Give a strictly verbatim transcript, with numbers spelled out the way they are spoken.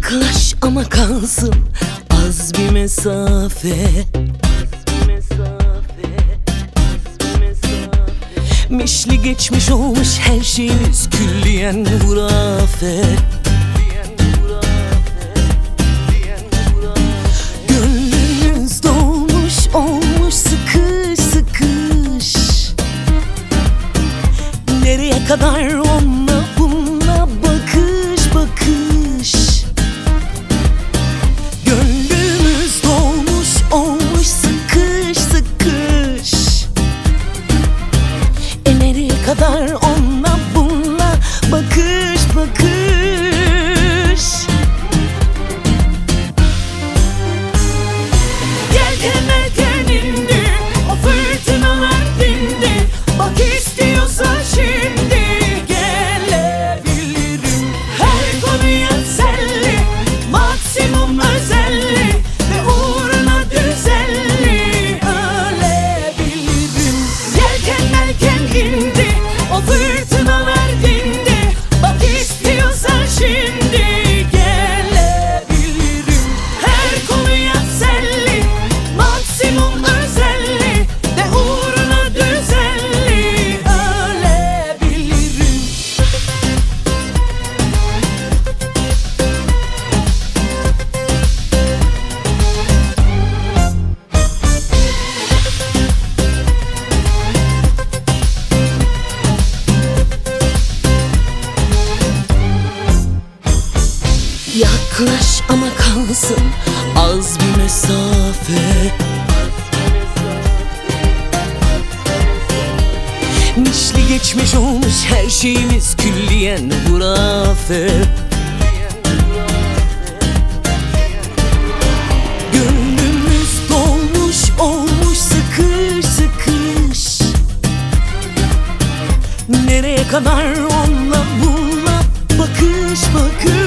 Yaklaş ama kalsın az bir mesafe. Mişli geçmiş olmuş her şeyimiz külliyen hurafe. Gönlümüz dolmuş olmuş sıkış sıkış. Nereye kadar onunla bununla bakış bakış. Gönlümüz dolmuş olmuş sıkış sıkış. E nereye kadar onunla bununla bakış bakış. Yelken erken indi, o fırtınalar dindi. Bak istiyorsan şimdi gelebilirim. Her konuya selli, maksimum özelli ve uğruna düzenli ölebilirim. Yelken erken indi, o fırtınalar dindi. Bak istiyorsan şimdi gelebilirim. Her konuya selli, maksimum özelli ve uğruna düzenli ölebilirim. Yaklaş ama kalsın az bir mesafe. Mişli geçmiş olmuş her şeyimiz külliyen hurafe. Gönlümüz dolmuş olmuş sıkış sıkış. Nereye kadar onunla bununla bakış bakış.